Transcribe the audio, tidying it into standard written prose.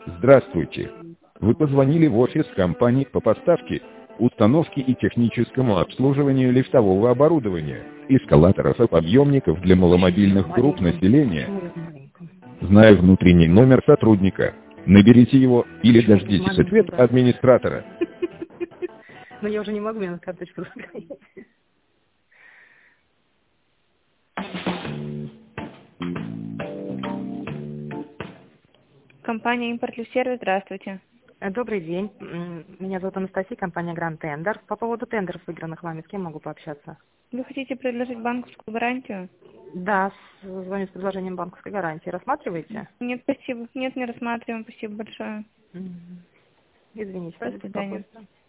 Здравствуйте. Вы позвонили в офис компании по поставке, установке и техническому обслуживанию лифтового оборудования, эскалаторов и подъемников для маломобильных групп населения. Зная внутренний номер сотрудника, наберите его или дождитесь ответа администратора. Но я уже не могу, мне на карточку сохранить. Компания «Импорт-Сервис», здравствуйте. Добрый день. Меня зовут Анастасия, компания Grand Tender. По поводу тендеров, выигранных вами, с кем могу пообщаться? Вы хотите предложить банковскую гарантию? Да, звоню с предложением банковской гарантии. Рассматриваете? Нет, спасибо. Нет, не рассматриваем. Спасибо большое. Извините, До свидания. беспокойство.